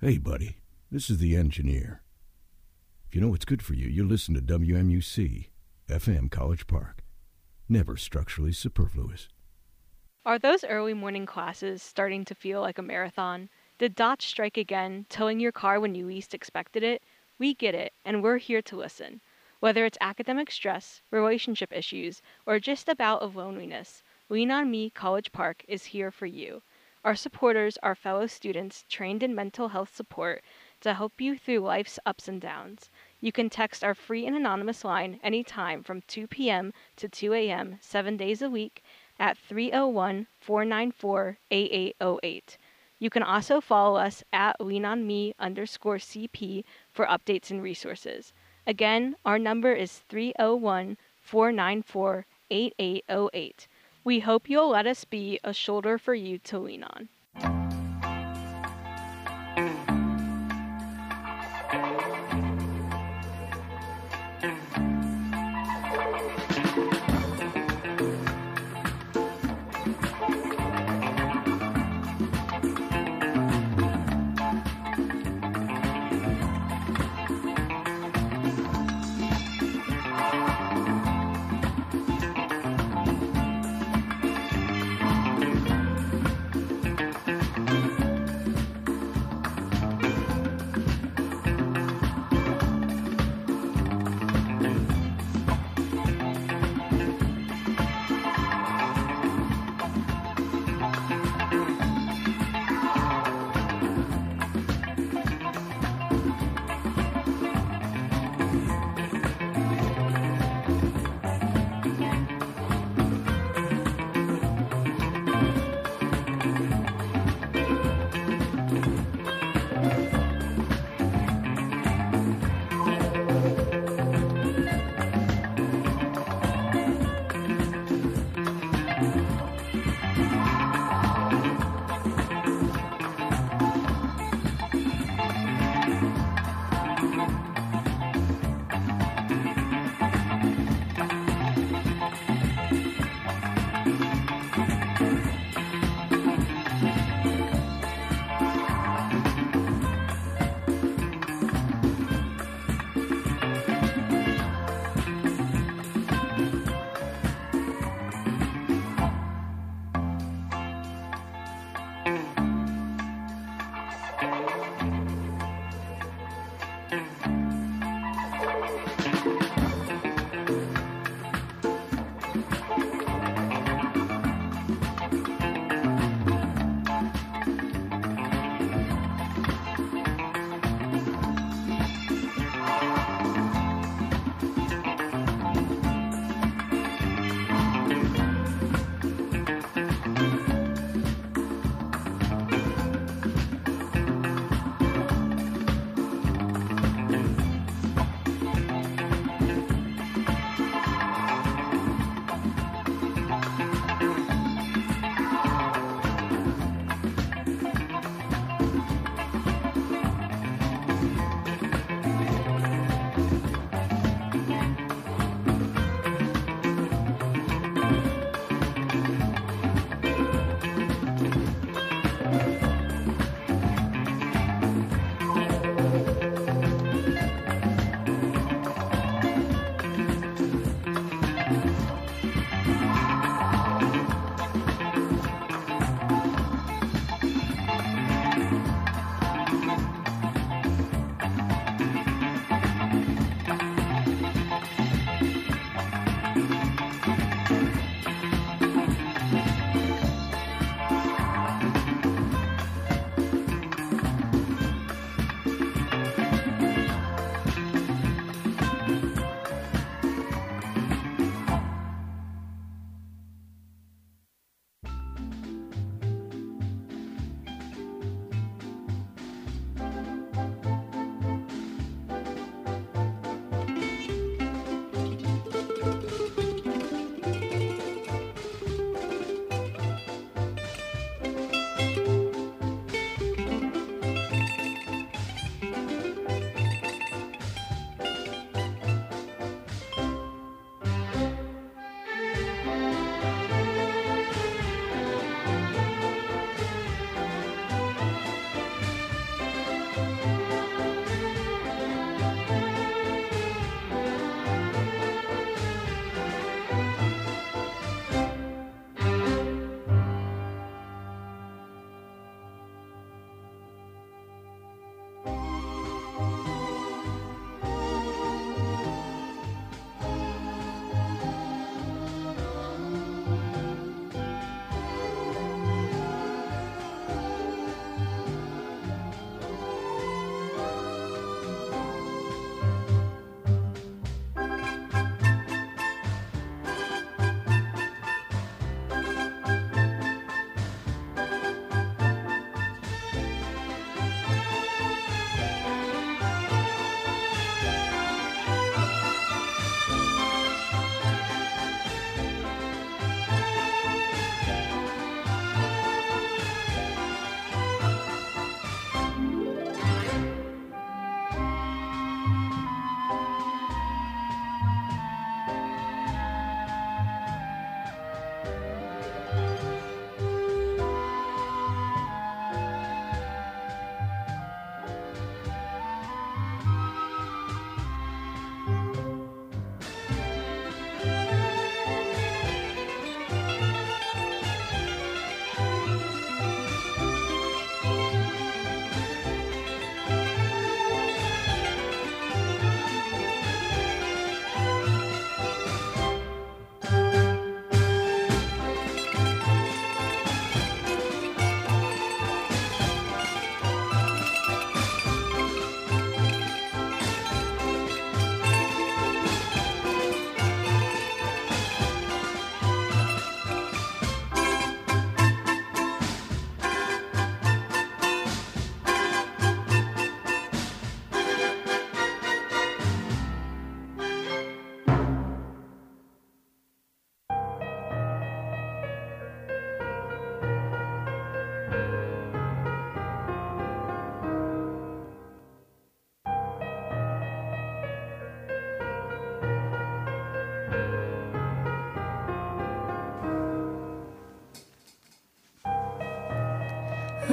Hey, buddy, this is the engineer. If you know what's good for you, you listen to WMUC, FM College Park. Never structurally superfluous. Are those early morning classes starting to feel like a marathon? Did Dodge strike again, towing your car when you least expected it? We get it, and we're here to listen. Whether it's academic stress, relationship issues, or just a bout of loneliness, Lean on Me College Park is here for you. Our supporters are fellow students trained in mental health support to help you through life's ups and downs. You can text our free and anonymous line anytime from 2 p.m. to 2 a.m. 7 days a week at 301-494-8808. You can also follow us at leanonme_CP for updates and resources. Again, our number is 301-494-8808. We hope you'll let us be a shoulder for you to lean on.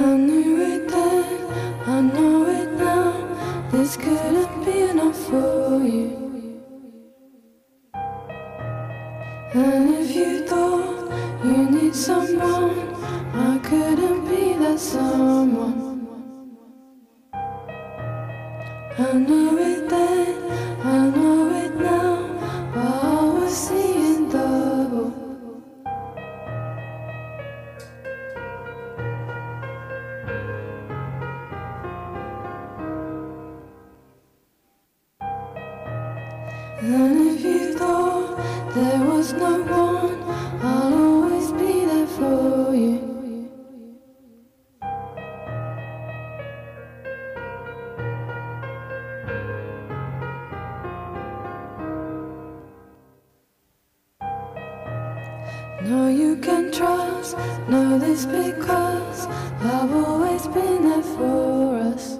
I knew it then, I know it now. This couldn't be enough for you. And if you thought you need someone, I couldn't be that someone. I know it then, I know it now, but I was seeing double. And if you thought there was no one, I'll always be there for you. No, you can trust, know this because I've always been there for us.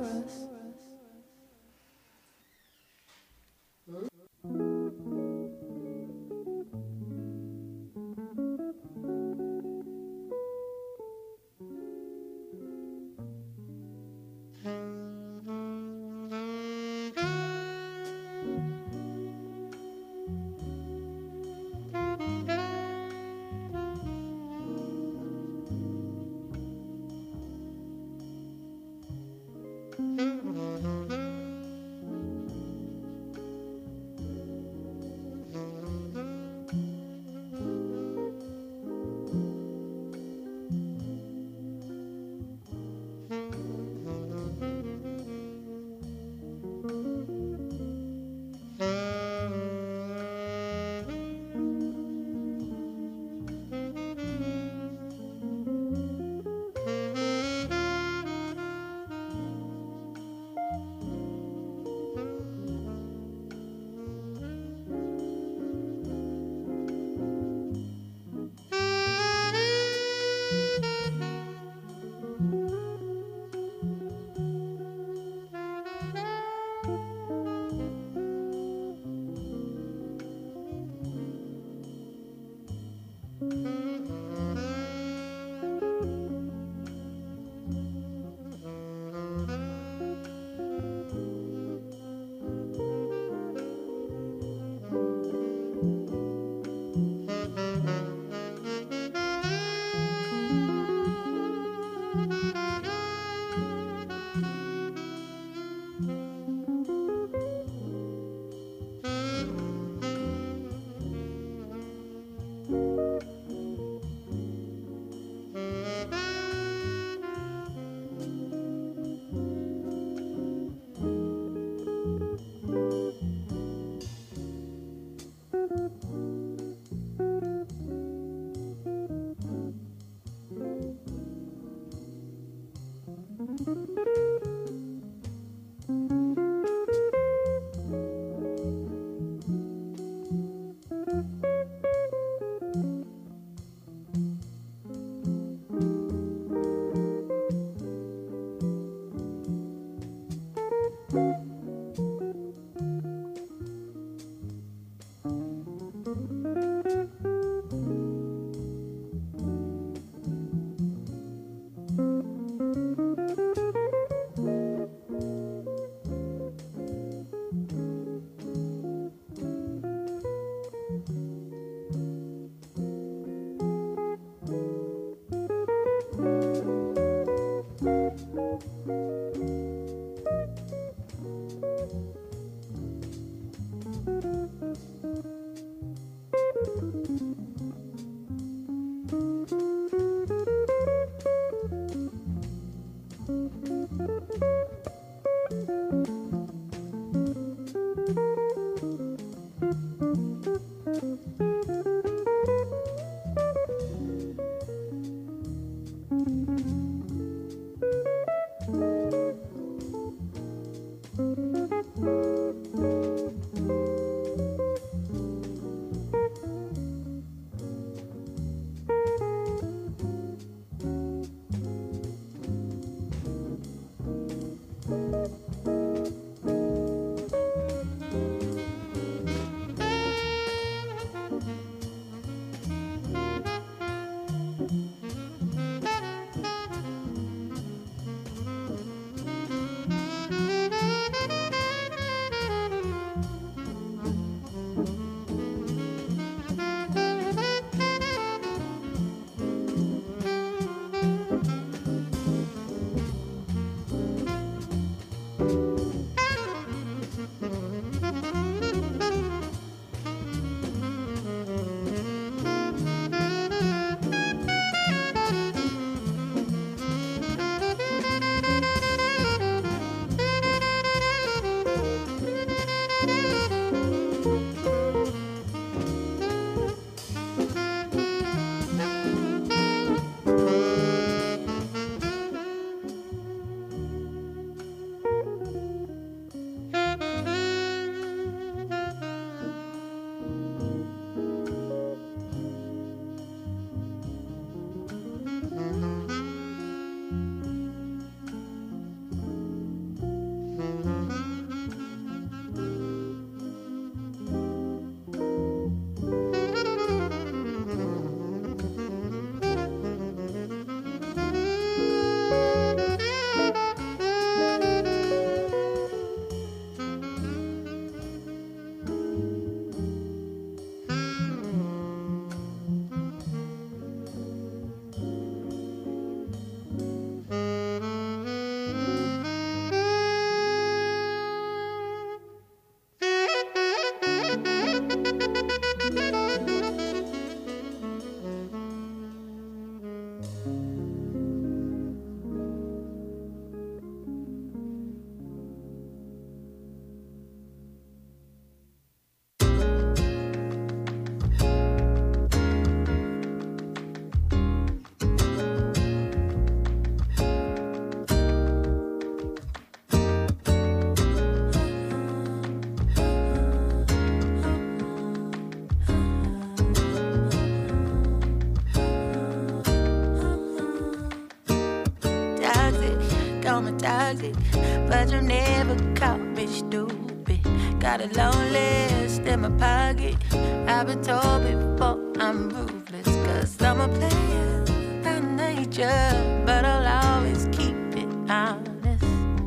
toxic, but you never caught me stupid. Got a long list in my pocket. I've been told before I'm ruthless, cause I'm a player by nature, but I'll always keep it honest.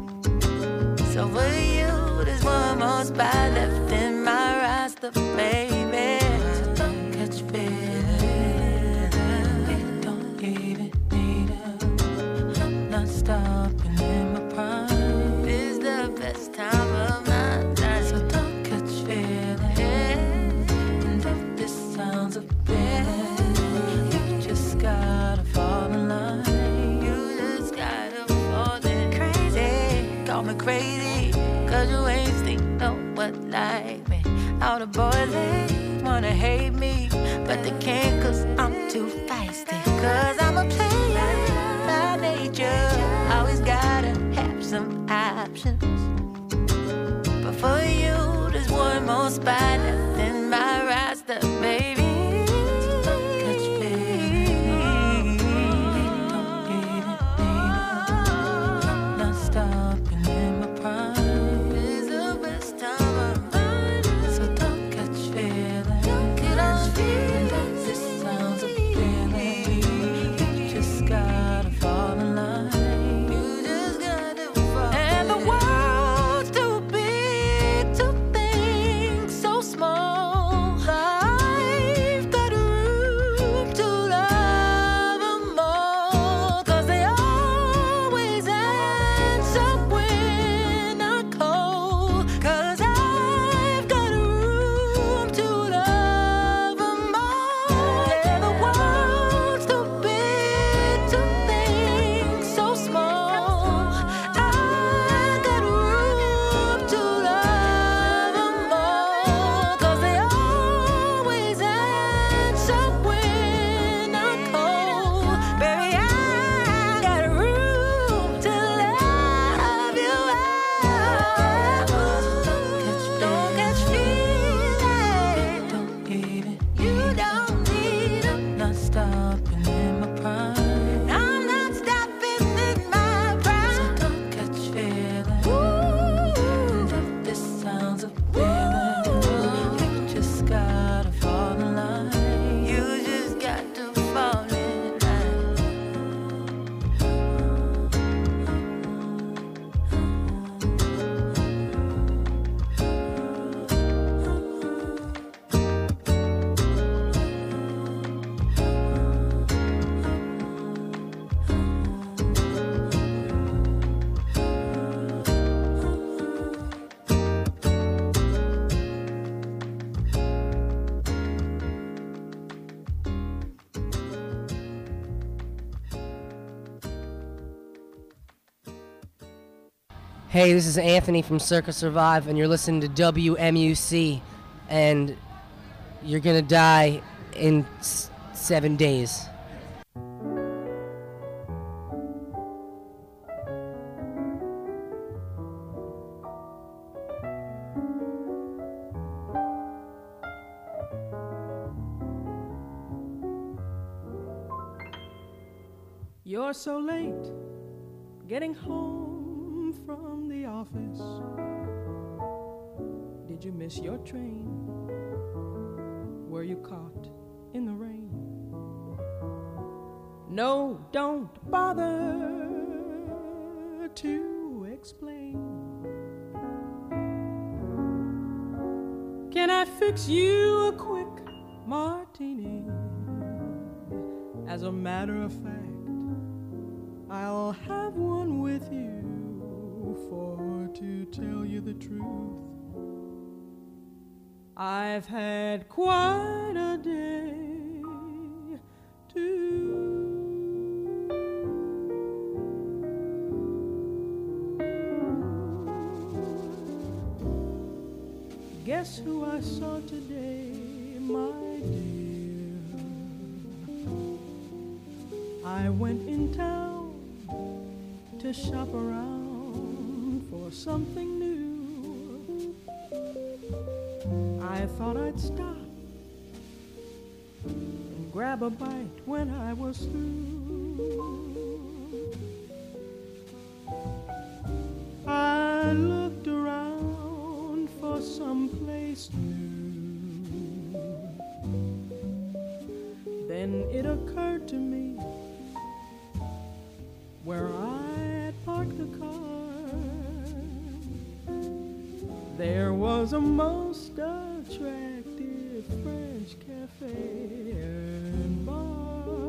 So for you, there's one more spot left in my roster, baby. So don't catch feelings, you don't even need it. I'm not stopping in my prime. This is the best time of my life. So don't catch feelings, and if this sounds a bit, you just gotta fall in line. You just gotta fall in. Crazy, call me crazy, cause you ain't seen no one like me. All the boys, they wanna hate me, but they can't cause I'm too feisty. Cause I'm a player by nature, always gotta have some options. But for you, there's one more spot left in my roster, baby. So don't catch feelings, don't even need it. I'm not stopping in my prime. This is the best time of mine. So don't catch feelings, don't catch feelings. This sounds a feeling. You just gotta fall in line. You just gotta fall. And the world's too big to think so small. I've got room to love them more, cause they always answer when I call. Cause I've got room to love them more. Yeah, the world's too big to think so small. I got room to love them more, cause they always answer when I call. Baby, I got room to love you. Don't catch feelings, don't even you don't need them. Not stopping in my prime. I'm not stopping in my prime. So don't catch feelings. And if this sounds a feeling, you just gotta fall in line. You just got to fall in line. Hey, this is Anthony from Circa Survive, and you're listening to WMUC, and you're gonna die in 7 days. You're so late getting home from the office. Did you miss your train? Were you caught in the rain? No, don't bother to explain. Can I fix you a quick martini? As a matter of fact, I'll have one with you, for to tell you the truth, I've had quite a day too. Guess who I saw today, my dear? I went in town to shop around for something new. I thought I'd stop and grab a bite when I was through. someplace new. Then it occurred to me where I had parked the car, there was a most attractive French cafe and bar.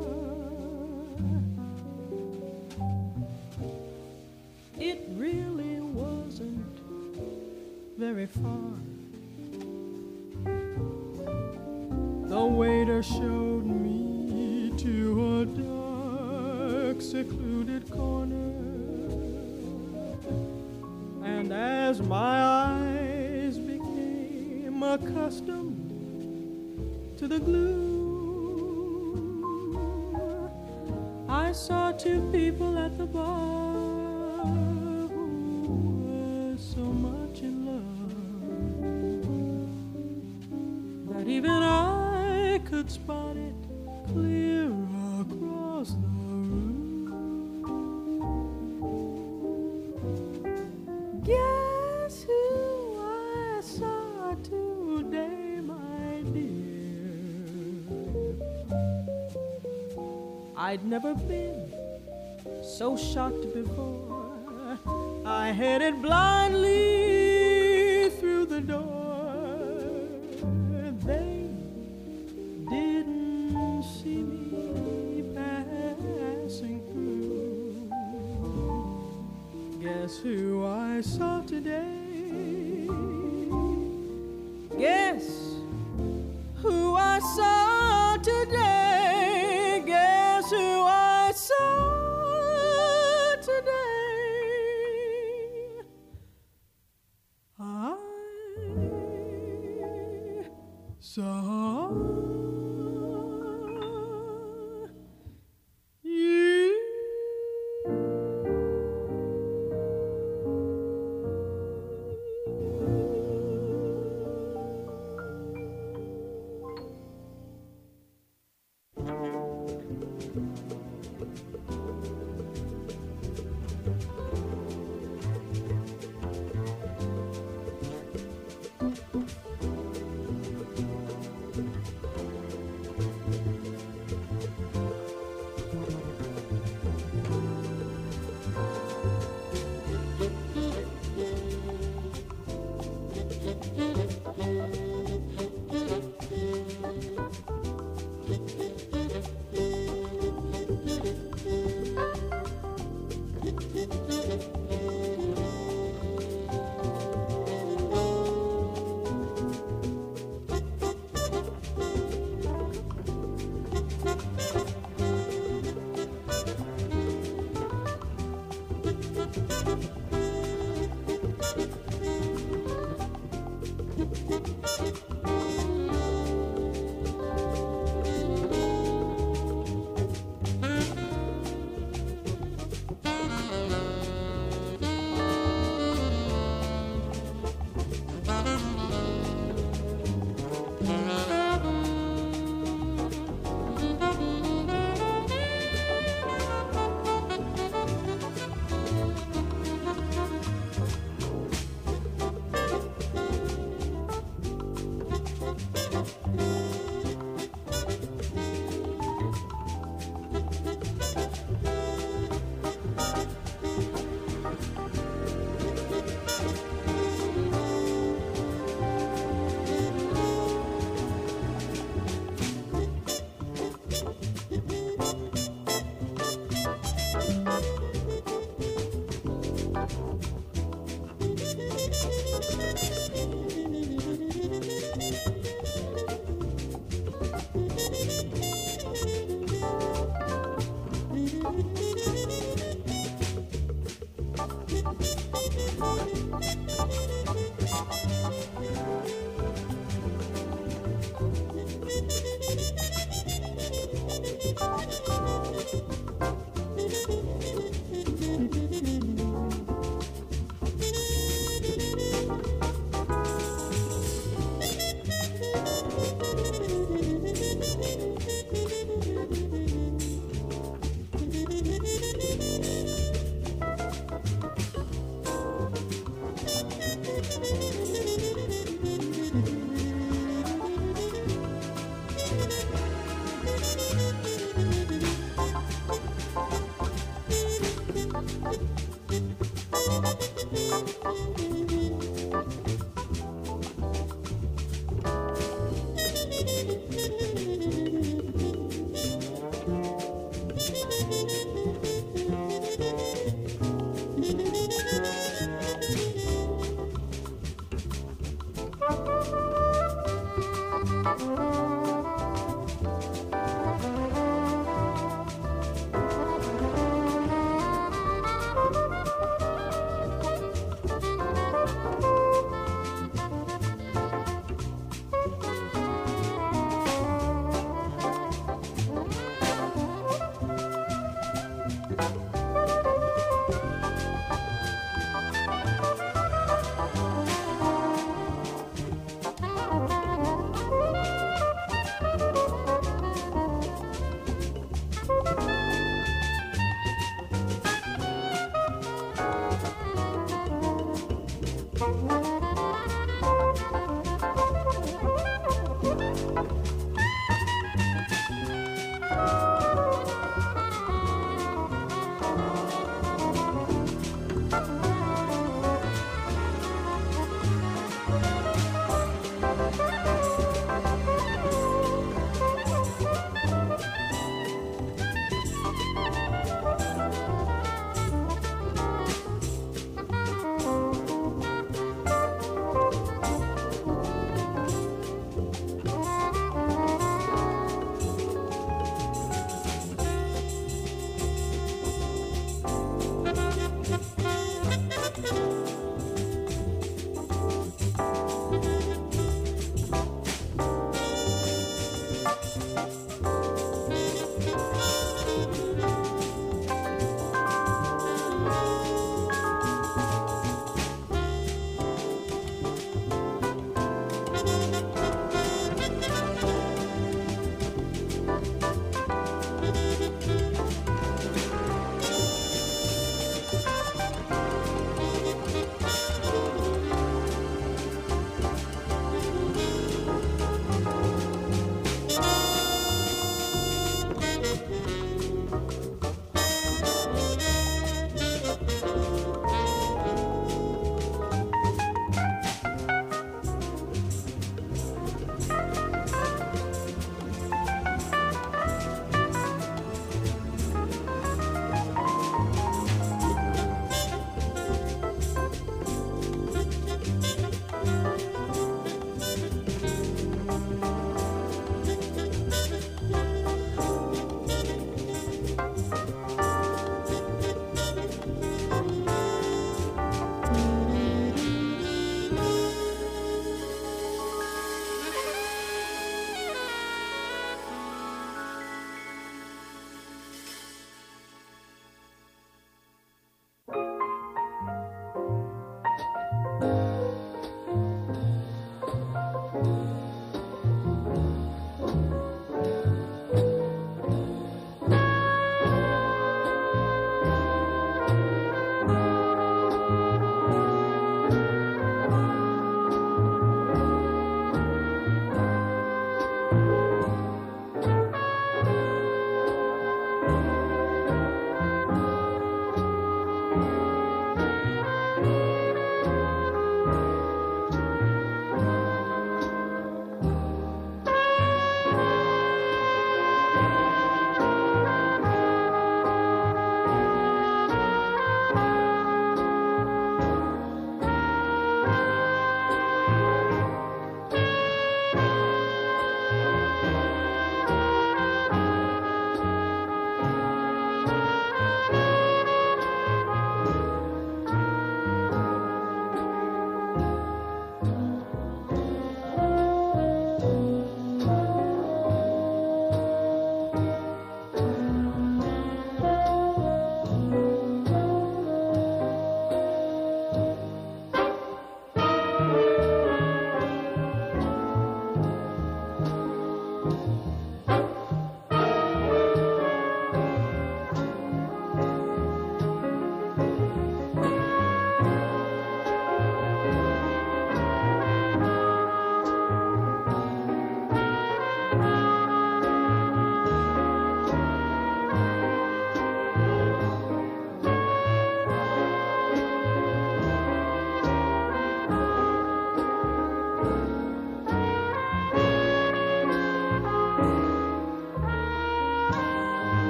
It really wasn't very far. The waiter showed me to a dark, secluded corner, and as my eyes became accustomed to the gloom, I saw two people at the bar who were so much in love that even I could spot it clear across the room. Guess who I saw today, my dear? I'd never been so shocked before. I headed blindly through the door. They didn't see me passing through. Guess who I saw today? Guess who I saw today? Guess who I saw today? I saw you.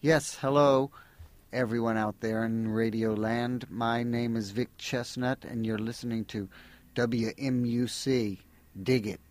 Yes, hello, everyone out there in Radio Land. My name is Vic Chestnut, and you're listening to WMUC. Dig it.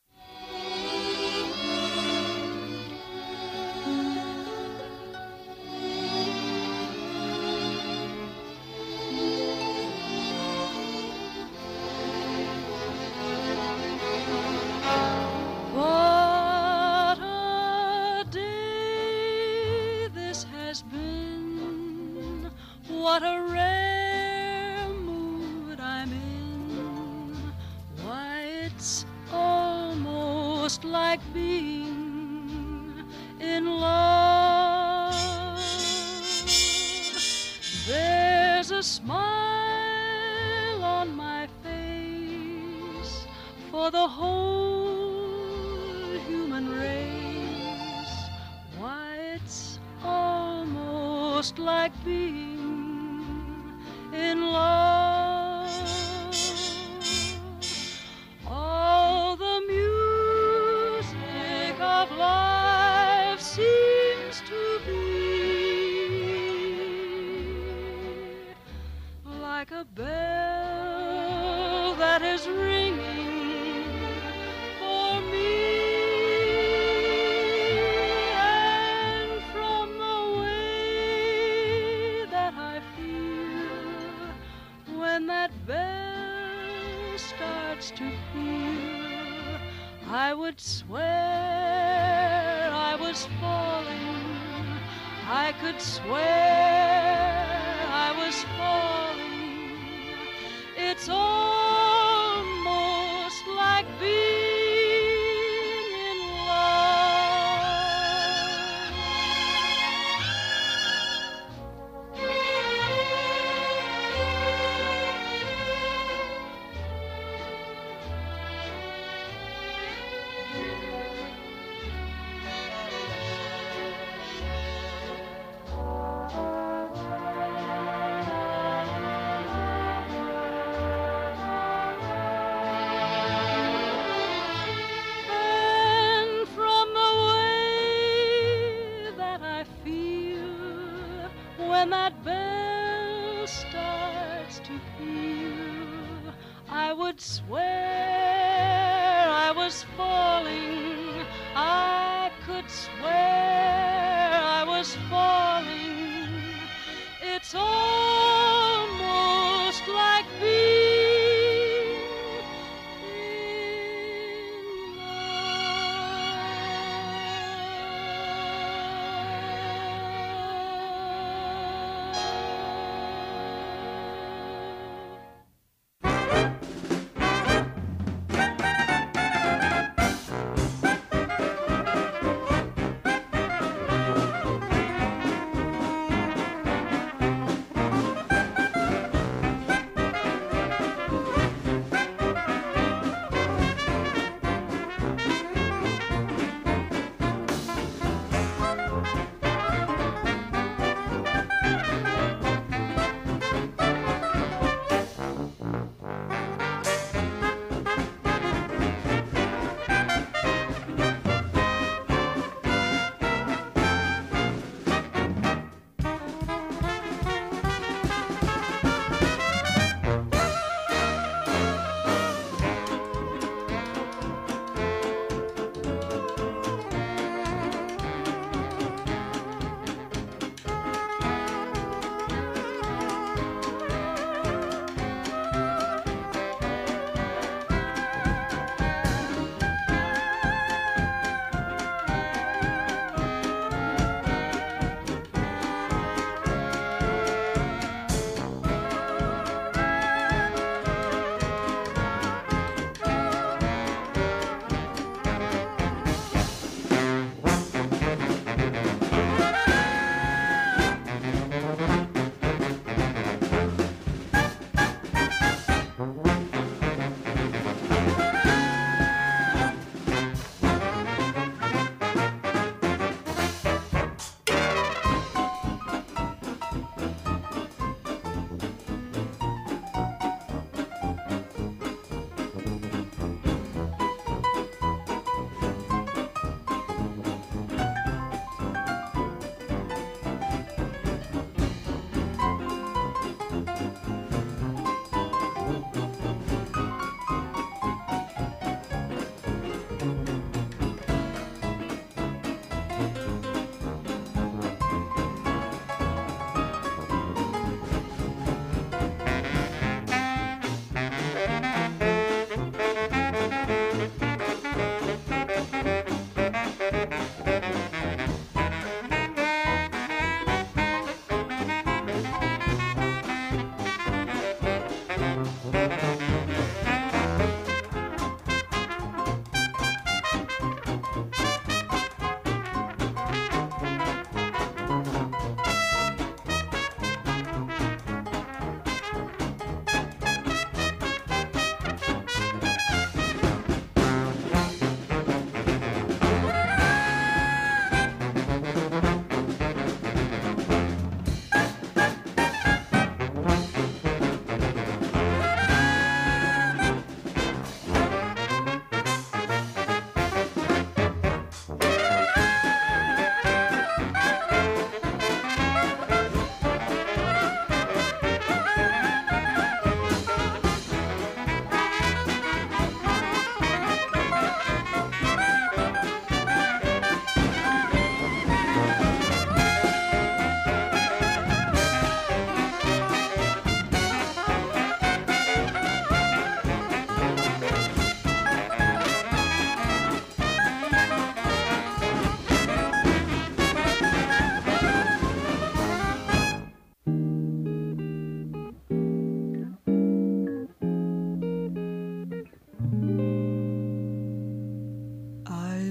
What a rare mood I'm in. Why, it's almost like being in love. There's a smile on my face for the whole human race. Why, it's almost like being in love. All the music of life seems to be like a bell that is ringing for me. And from the way that I feel when that bell starts to peal, I would swear I was falling. I could swear I was falling. It's almost like being in love. And from the way that I feel when that bell starts to peal, I would swear I was falling. I could swear I was falling. It's almost like being in love.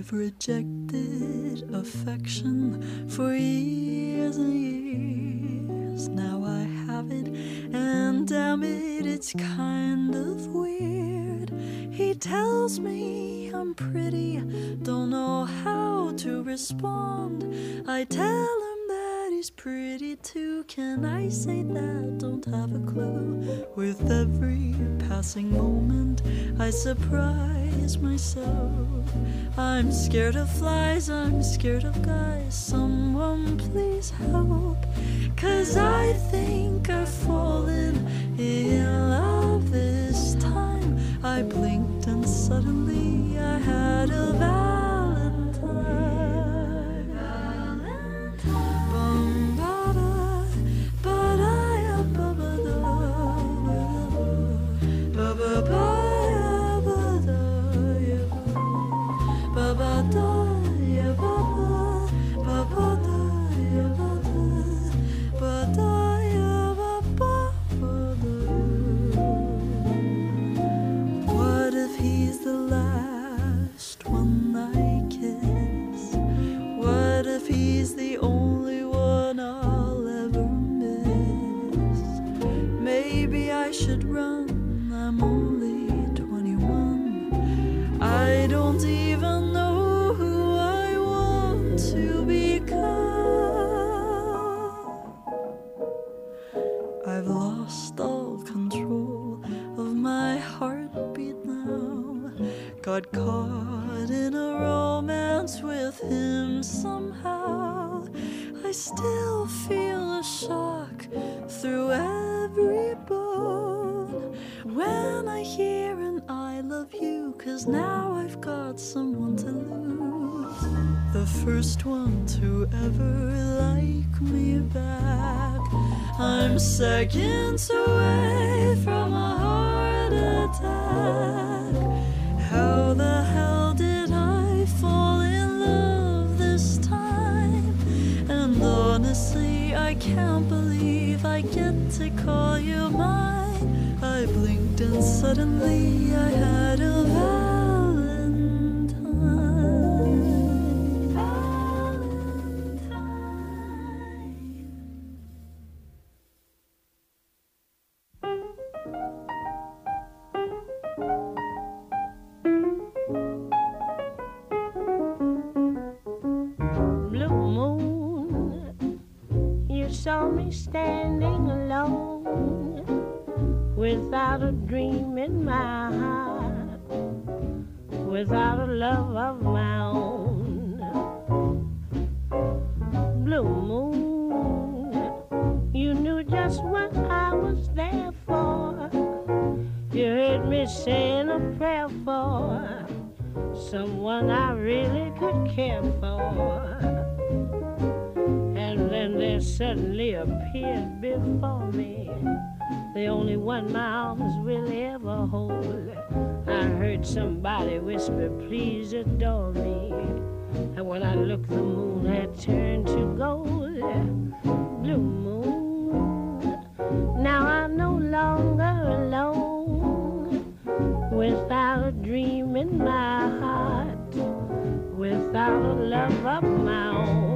I've rejected affection for years and years. Now I have it, and damn it, it's kind of weird. He tells me I'm pretty, don't know how to respond. I tell him that he's pretty too. Can I say that? Don't have a clue. With every passing moment, I surprise myself. I'm scared of flies, I'm scared of guys. Someone please help, 'cause I think I've fallen in love this time. I blinked and suddenly I had a Valentine. Bum ba da, ba da ya ba ba da, ba ba ba ya ba da ya ba ba da ya ba ba ba da ya ba da ya ba ba da. What if he's the last one I kiss? What if he's the only one I'll ever miss? Maybe I should run, I'm only 21. I don't even know who I want to become. I've lost all control of my heartbeat now. Got caught in a romance with him somehow. I still feel a shock through every bone when I hear an I love you, 'cause now I've got someone to lose. The first one to ever like me back. I'm seconds away from a heart attack. How the hell did I fall in love this time? And honestly, I can't believe I get to call you mine. I blinked and suddenly I had a Valentine. Blue moon, you saw me standing alone, without a dream in my heart, without a love of my own. Blue moon, you knew just what I was there for. You heard me saying a prayer for someone I really could care for. And then there suddenly appeared before me the only one my arms will ever hold. I heard somebody whisper, please adore me. And when I looked, the moon had turned to gold. Blue moon, now I'm no longer alone, without a dream in my heart, without a love of my own.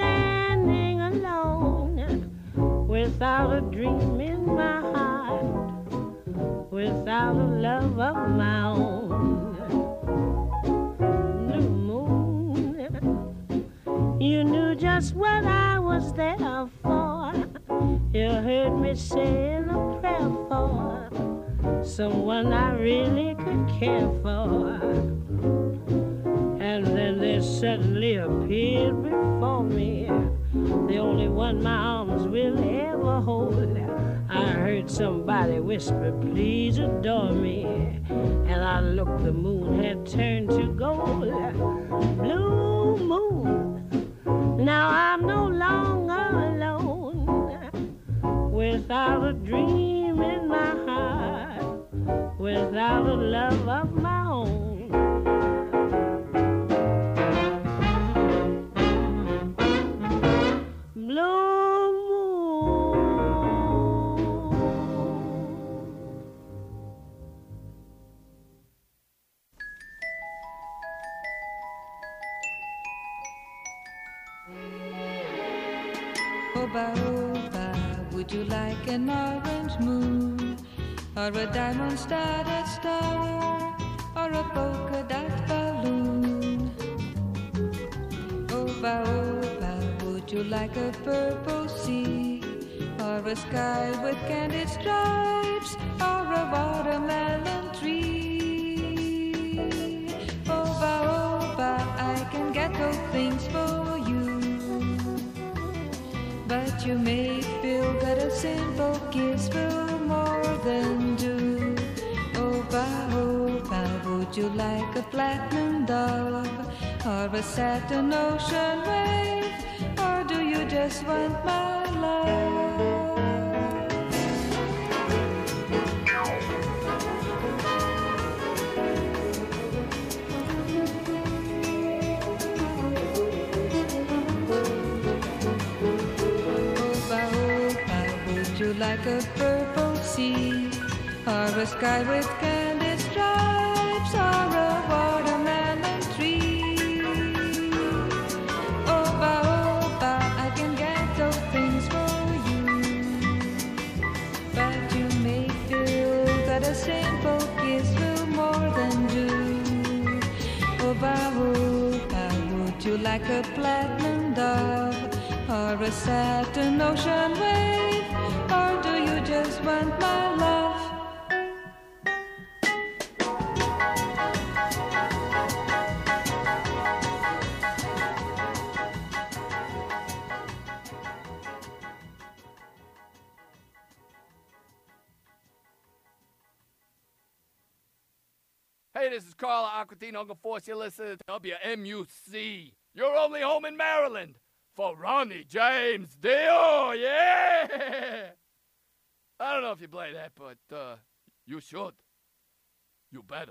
Without a dream in my heart, without a love of my own. Blue moon, you knew just what I was there for. You heard me saying a prayer for someone I really could care for. And then they suddenly appeared before me, the only one my arms will ever hold. I heard somebody whisper, please adore me. And I looked, the moon had turned to gold. Blue moon, now I'm no longer alone, without a dream in my heart, without a love of my own. Oba, oba, would you like an orange moon, or a diamond-studded star, or a polka dot balloon? Oba, oba, would you like a purple sea, or a sky with candied stripes, or a watermelon tree? Oba, oba, I can get those things for you. But you may feel that a simple kiss will more than do. Oba, oba, would you like a platinum dove, or a satin ocean wave, or do you just want my love? Like a purple sea, or a sky with candy stripes, or a watermelon tree. Oba, oba, I can get those things for you. But you may feel that a simple kiss will more than do. Oba, oba, would you like a platinum dove, or a satin ocean wave, or do you just want my love? Hey, this is Carla Aquatine Uncle Force. You're listening to WMUC. Your only home in Maryland. For Ronnie James Dio, yeah! I don't know if you play that, but you should. You better.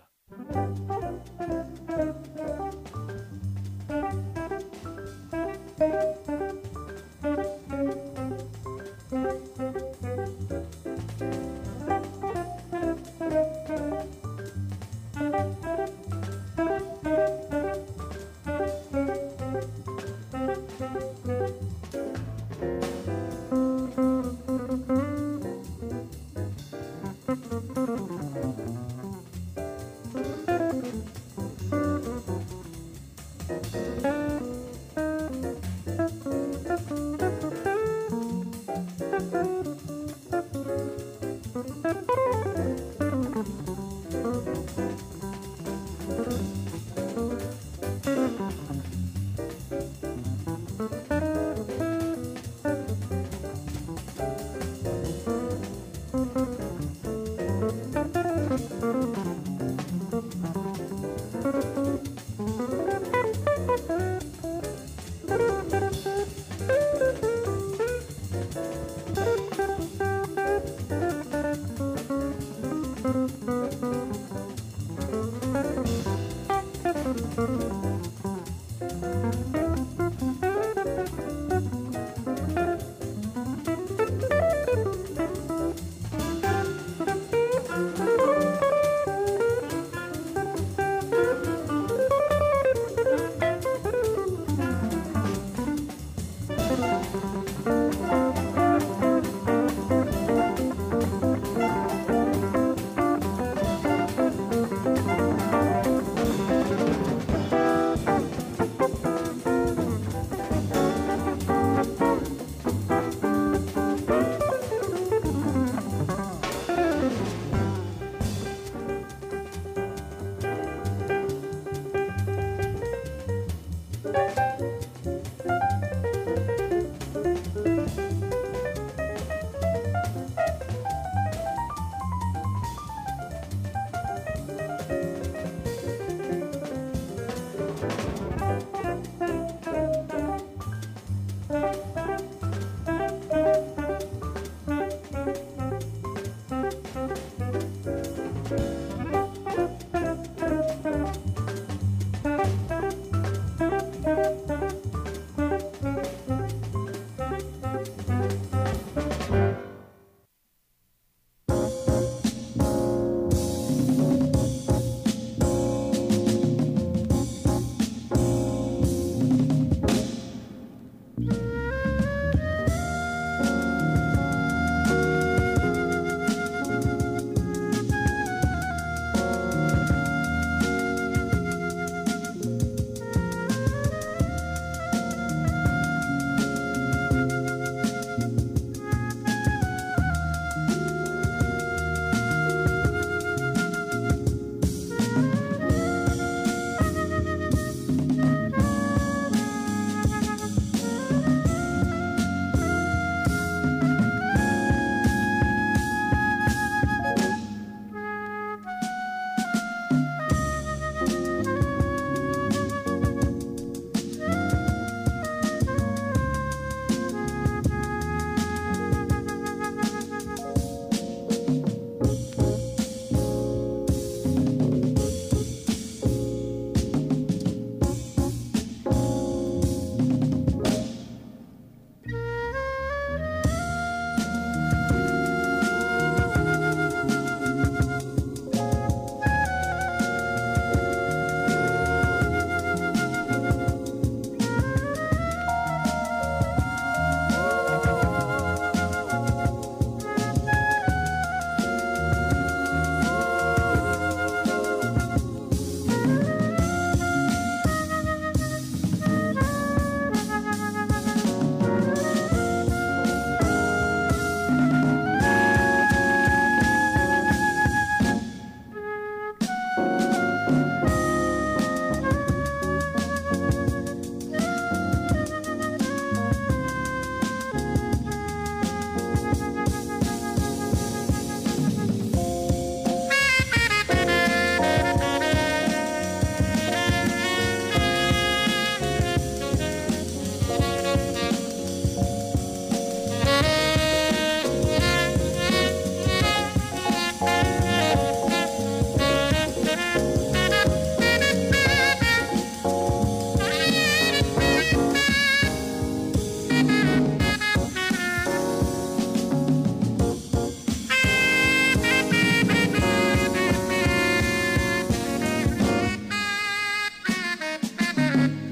Thank you.